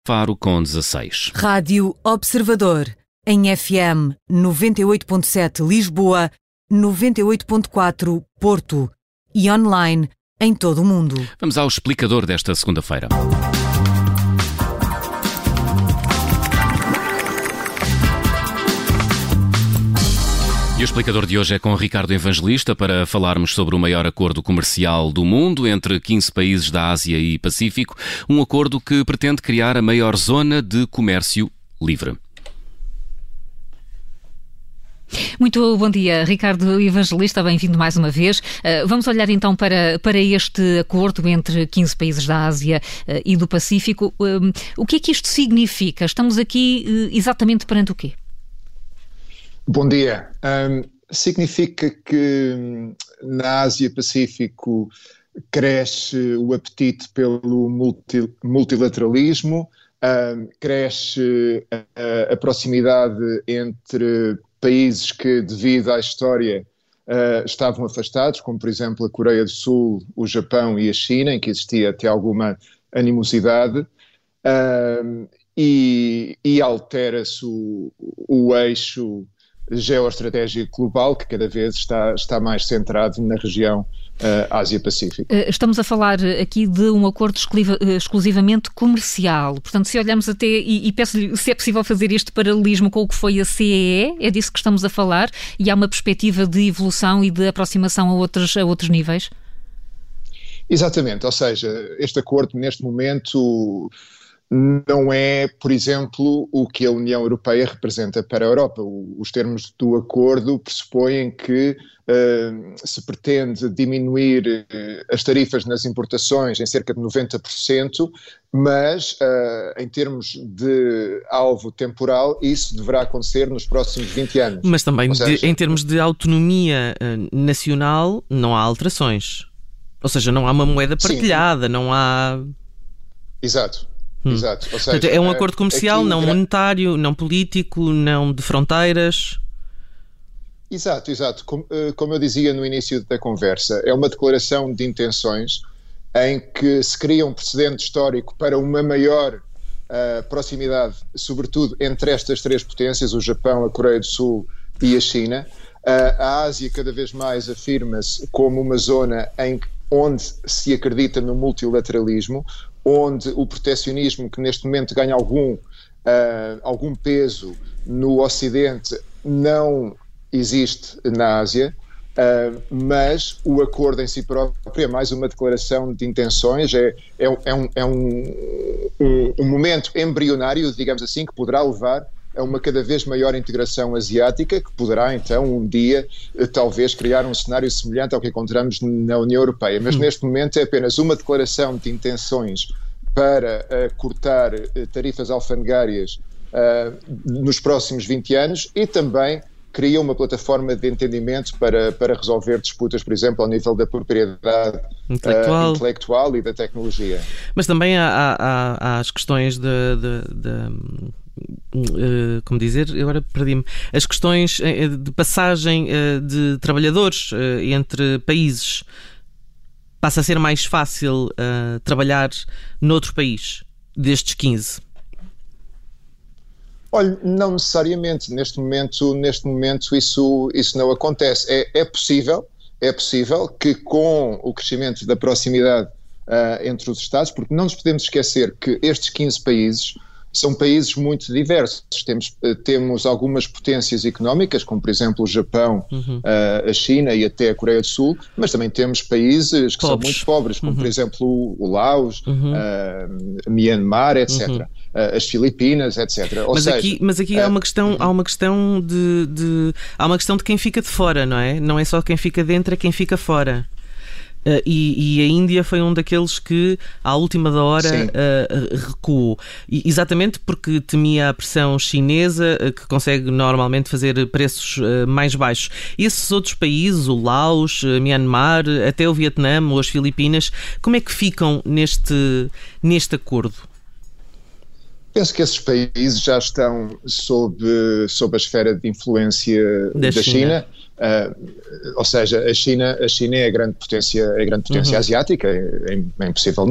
Faro com 16. Rádio Observador, em FM 98.7 Lisboa, 98.4 Porto e online em todo o mundo. Vamos ao explicador desta segunda-feira. E o explicador de hoje é com Ricardo Evangelista para falarmos sobre o maior acordo comercial do mundo entre 15 países da Ásia e Pacífico, um acordo que pretende criar a maior zona de comércio livre. Muito bom dia, Ricardo Evangelista, bem-vindo mais uma vez. Vamos olhar então para este acordo entre 15 países da Ásia e do Pacífico. O que é que isto significa? Estamos aqui exatamente perante o quê? Bom dia. Significa que na Ásia-Pacífico cresce o apetite pelo multilateralismo, cresce a proximidade entre países que, devido à história, estavam afastados, como por exemplo a Coreia do Sul, o Japão e a China, em que existia até alguma animosidade, e altera-se o eixo geoestratégico global, que cada vez está mais centrado na região Ásia-Pacífico. Estamos a falar aqui de um acordo exclusivamente comercial. Portanto, se olharmos até, e peço-lhe se é possível fazer este paralelismo com o que foi a CEE, é disso que estamos a falar, e há uma perspectiva de evolução e de aproximação a outros níveis? Exatamente, ou seja, este acordo neste momento não é, por exemplo, o que a União Europeia representa para a Europa. Os termos do acordo pressupõem que se pretende diminuir as tarifas nas importações em cerca de 90%, mas em termos de alvo temporal, isso deverá acontecer nos próximos 20 anos. Mas também em termos de autonomia nacional não há alterações. Ou seja, não há uma moeda partilhada, sim. Não há... Exato. Exato. Ou seja, é um acordo comercial, não monetário, não político, não de fronteiras. Exato. Como eu dizia no início da conversa, é uma declaração de intenções em que se cria um precedente histórico para uma maior proximidade, sobretudo entre estas três potências, o Japão, a Coreia do Sul e a China. A Ásia cada vez mais afirma-se como uma zona onde se acredita no multilateralismo, onde o protecionismo, que neste momento ganha algum peso no Ocidente, não existe na Ásia, mas o acordo em si próprio é mais uma declaração de intenções, é um momento embrionário, digamos assim, que poderá levar a uma cada vez maior integração asiática, que poderá então um dia talvez criar um cenário semelhante ao que encontramos na União Europeia. Mas neste momento é apenas uma declaração de intenções para cortar tarifas alfandegárias nos próximos 20 anos e também cria uma plataforma de entendimento para resolver disputas, por exemplo, ao nível da propriedade intelectual e da tecnologia. Mas também há as questões como dizer, agora perdi-me, as questões de passagem de trabalhadores entre países. Passa a ser mais fácil trabalhar noutro país destes 15? Olha, não necessariamente. Neste momento isso não acontece. É possível que com o crescimento da proximidade entre os Estados, porque não nos podemos esquecer que estes 15 países são países muito diversos. Temos algumas potências económicas, como por exemplo o Japão, a China e até a Coreia do Sul, mas também temos países que são muito pobres, como por exemplo o Laos, Myanmar, etc. As Filipinas, etc. Mas aqui há uma questão de quem fica de fora, não é? Não é só quem fica dentro, é quem fica fora. E a Índia foi um daqueles que à última da hora recuou, exatamente porque temia a pressão chinesa, que consegue normalmente fazer preços mais baixos. Esses outros países, o Laos, Myanmar, até o Vietnã ou as Filipinas, como é que ficam neste acordo? Penso que esses países já estão sob a esfera de influência da China. Ou seja, a China é a grande potência asiática, é impossível negar.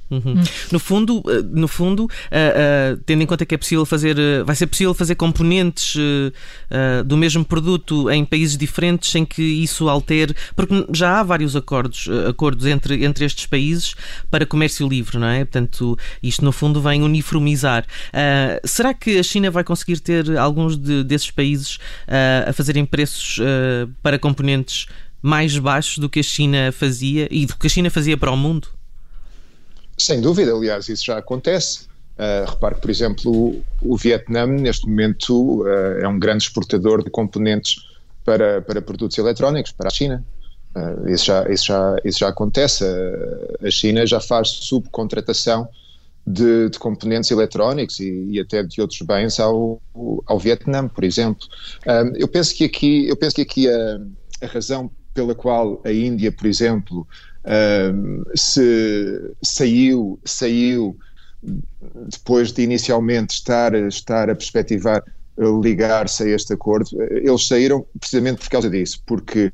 No fundo, tendo em conta que vai ser possível fazer componentes do mesmo produto em países diferentes sem que isso altere, porque já há vários acordos entre estes países para comércio livre, não é? Portanto, isto no fundo vem uniformizar. Será que a China vai conseguir ter alguns desses países a fazerem preços para componentes mais baixos do que a China fazia e do que a China fazia para o mundo? Sem dúvida, aliás, isso já acontece. Repare que, por exemplo, o Vietnã, neste momento, é um grande exportador de componentes para produtos eletrónicos, para a China. Isso já acontece. A China já faz subcontratação de componentes eletrónicos e até de outros bens ao Vietnã, por exemplo. Eu penso que aqui a razão pela qual a Índia, por exemplo, se saiu depois de inicialmente estar a perspectivar ligar-se a este acordo, eles saíram precisamente por causa disso, porque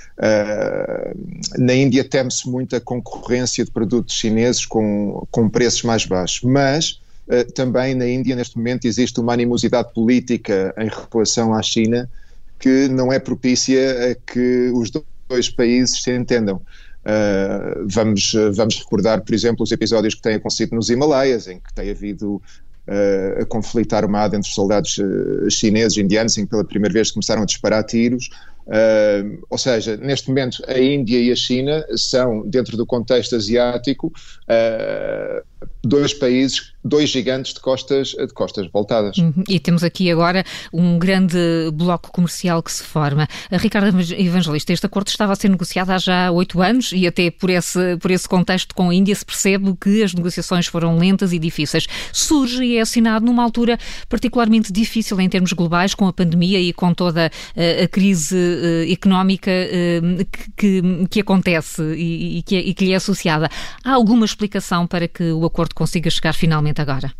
na Índia teme-se muito a concorrência de produtos chineses com preços mais baixos, mas também na Índia neste momento existe uma animosidade política em relação à China que não é propícia a que os dois países se entendam. Vamos recordar, por exemplo, os episódios que têm acontecido nos Himalaias, em que tem havido a conflito armado entre soldados chineses e indianos, em que pela primeira vez começaram a disparar tiros. Ou seja, neste momento a Índia e a China são, dentro do contexto asiático, dois países, dois gigantes de costas voltadas. E temos aqui agora um grande bloco comercial que se forma. Ricardo Evangelista, este acordo estava a ser negociado há já 8 anos e até por esse contexto com a Índia se percebe que as negociações foram lentas e difíceis. Surge e é assinado numa altura particularmente difícil em termos globais, com a pandemia e com toda a crise económica que acontece e que lhe é associada. Há alguma explicação para que o acordo consiga chegar finalmente agora?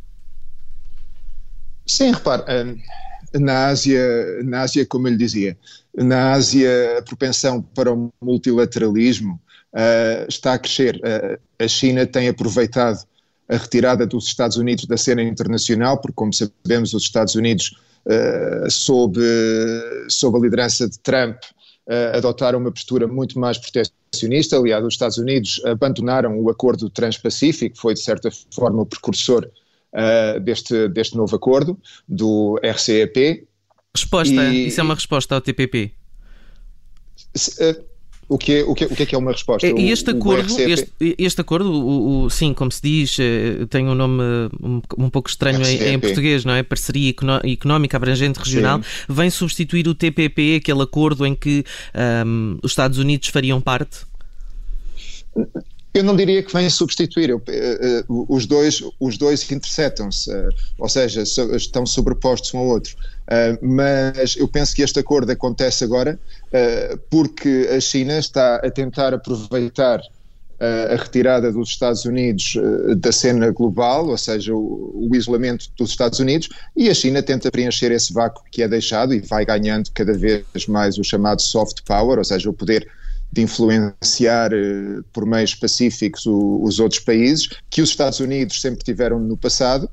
Sim, repare, na Ásia, como eu lhe dizia, na Ásia a propensão para o multilateralismo está a crescer. A China tem aproveitado a retirada dos Estados Unidos da cena internacional, porque, como sabemos, os Estados Unidos, sob a liderança de Trump, adotaram uma postura muito mais protecionista. Aliás, os Estados Unidos abandonaram o acordo Transpacífico, que foi de certa forma o precursor deste novo acordo, do RCEP. Isso é uma resposta ao TPP? O que é uma resposta? Este acordo, sim, como se diz, tem um nome um pouco estranho em português, não é? Parceria Económica Abrangente Regional, sim. Vem substituir o TPP, aquele acordo em que os Estados Unidos fariam parte? Eu não diria que vem substituir, os dois interceptam-se, ou seja, estão sobrepostos um ao outro, mas eu penso que este acordo acontece agora porque a China está a tentar aproveitar a retirada dos Estados Unidos da cena global, ou seja, o isolamento dos Estados Unidos, e a China tenta preencher esse vácuo que é deixado e vai ganhando cada vez mais o chamado soft power, ou seja, o poder de influenciar por meios pacíficos os outros países, que os Estados Unidos sempre tiveram no passado,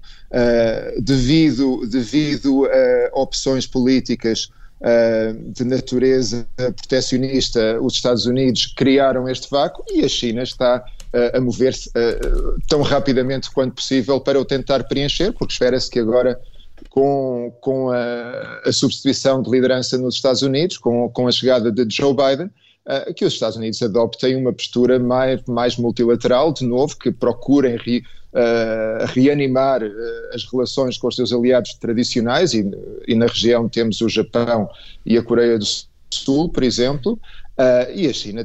devido a opções políticas de natureza protecionista. Os Estados Unidos criaram este vácuo e a China está a mover-se tão rapidamente quanto possível para o tentar preencher, porque espera-se que agora, com a substituição de liderança nos Estados Unidos, com a chegada de Joe Biden, que os Estados Unidos adoptem uma postura mais multilateral, de novo, que procurem reanimar as relações com os seus aliados tradicionais, e na região temos o Japão e a Coreia do Sul, por exemplo, e a China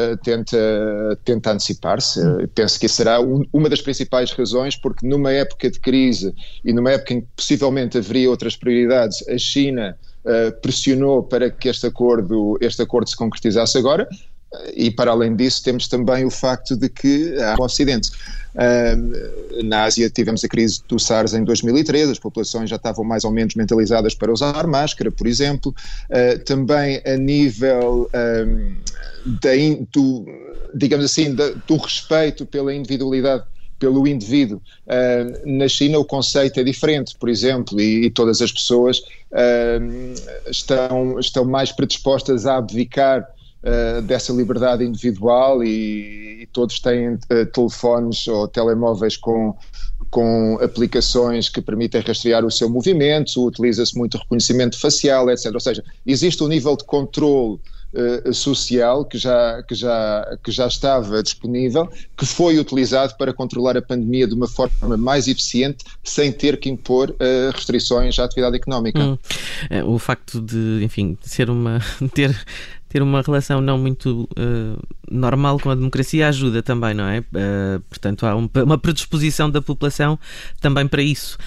tenta antecipar-se. Penso que será uma das principais razões, porque numa época de crise e numa época em que possivelmente haveria outras prioridades, a China pressionou para que este acordo se concretizasse agora, e para além disso temos também o facto de que há um Ocidente. Na Ásia tivemos a crise do SARS em 2013, as populações já estavam mais ou menos mentalizadas para usar máscara, por exemplo. Também a nível do respeito pela individualidade pelo indivíduo. Na China o conceito é diferente, por exemplo, e todas as pessoas estão mais predispostas a abdicar dessa liberdade individual e todos têm telefones ou telemóveis com aplicações que permitem rastrear o seu movimento, utiliza-se muito reconhecimento facial, etc. Ou seja, existe um nível de controle social que já estava disponível, que foi utilizado para controlar a pandemia de uma forma mais eficiente, sem ter que impor restrições à atividade económica. O facto de, enfim, ter uma relação não muito normal com a democracia ajuda também, não é? Portanto, há uma predisposição da população também para isso.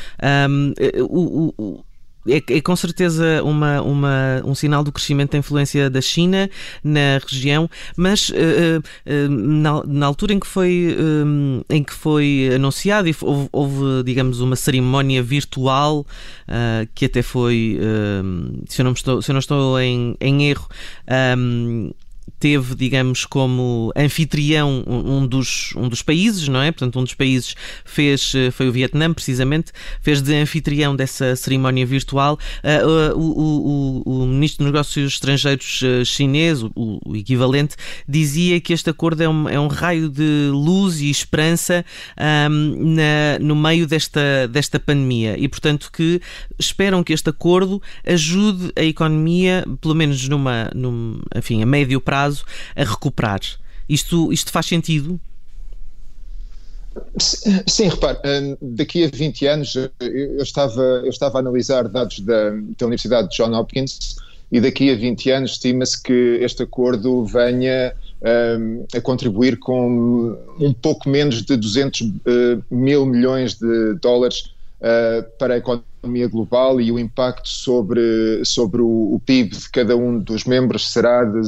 É com certeza um sinal do crescimento da influência da China na região, mas na altura em que foi anunciado, e houve, digamos, uma cerimónia virtual que até foi, se eu não estou em erro, teve, digamos, como anfitrião um dos países, não é? Portanto, um dos países foi o Vietnã, precisamente, fez de anfitrião dessa cerimónia virtual. O Ministro dos Negócios Estrangeiros chinês, o equivalente, dizia que este acordo é um raio de luz e esperança no meio desta pandemia e, portanto, que esperam que este acordo ajude a economia, pelo menos enfim, a médio prazo, a recuperar. Isto faz sentido? Sim, repare, daqui a 20 anos eu estava a analisar dados da Universidade de Johns Hopkins e daqui a 20 anos estima-se que este acordo venha a contribuir com um pouco menos de 200 mil milhões de dólares para a economia global, e o impacto sobre o PIB de cada um dos membros será de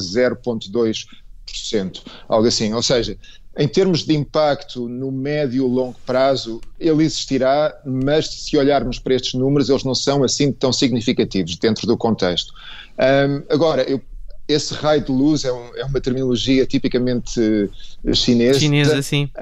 0,2%, algo assim. Ou seja, em termos de impacto no médio e longo prazo, ele existirá, mas se olharmos para estes números, eles não são assim tão significativos dentro do contexto. Agora, esse raio de luz é uma terminologia tipicamente chinesa. Chinesa, sim.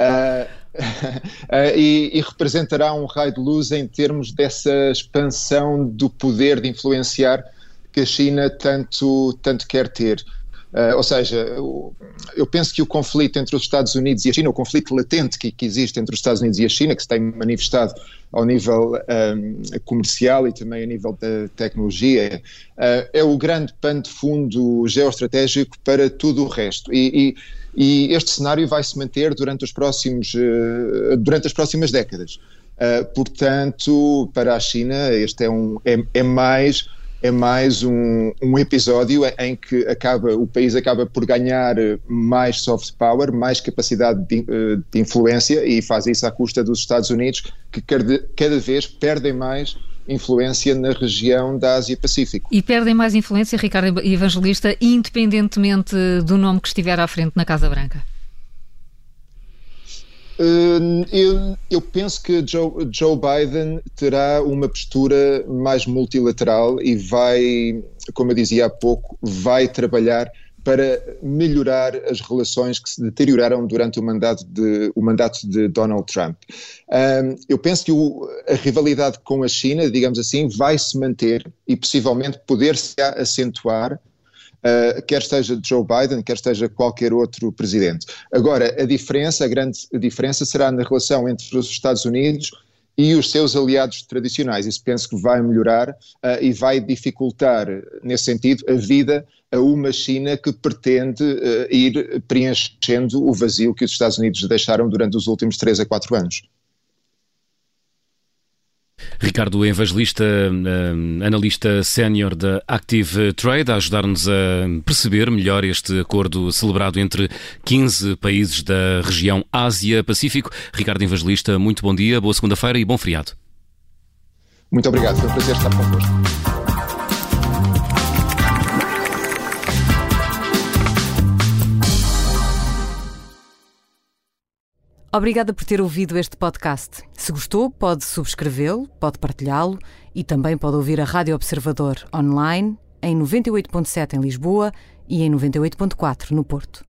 E representará um raio de luz em termos dessa expansão do poder de influenciar que a China tanto quer ter. Ou seja, eu penso que o conflito entre os Estados Unidos e a China, o conflito latente que existe entre os Estados Unidos e a China, que se tem manifestado ao nível comercial e também a nível da tecnologia, é o grande pano de fundo geoestratégico para tudo o resto. E este cenário vai se manter durante as próximas décadas. Portanto, para a China, este é mais um episódio em que o país acaba por ganhar mais soft power, mais capacidade de influência, e faz isso à custa dos Estados Unidos, que cada vez perdem mais influência na região da Ásia-Pacífico. E perdem mais influência, Ricardo Evangelista, independentemente do nome que estiver à frente na Casa Branca? Eu penso que Joe Biden terá uma postura mais multilateral e vai, como eu dizia há pouco, vai trabalhar para melhorar as relações que se deterioraram durante o mandato de Donald Trump. Eu penso que a rivalidade com a China, digamos assim, vai se manter e possivelmente poder-se acentuar, quer esteja Joe Biden, quer esteja qualquer outro presidente. Agora, a grande diferença será na relação entre os Estados Unidos e os seus aliados tradicionais. Isso penso que vai melhorar e vai dificultar, nesse sentido, a vida a uma China que pretende ir preenchendo o vazio que os Estados Unidos deixaram durante os últimos 3 a 4 anos. Ricardo Evangelista, analista sénior da Active Trade, a ajudar-nos a perceber melhor este acordo celebrado entre 15 países da região Ásia-Pacífico. Ricardo Evangelista, muito bom dia, boa segunda-feira e bom feriado. Muito obrigado, foi um prazer estar convosco. Obrigada por ter ouvido este podcast. Se gostou, pode subscrevê-lo, pode partilhá-lo e também pode ouvir a Rádio Observador online em 98.7 em Lisboa e em 98.4 no Porto.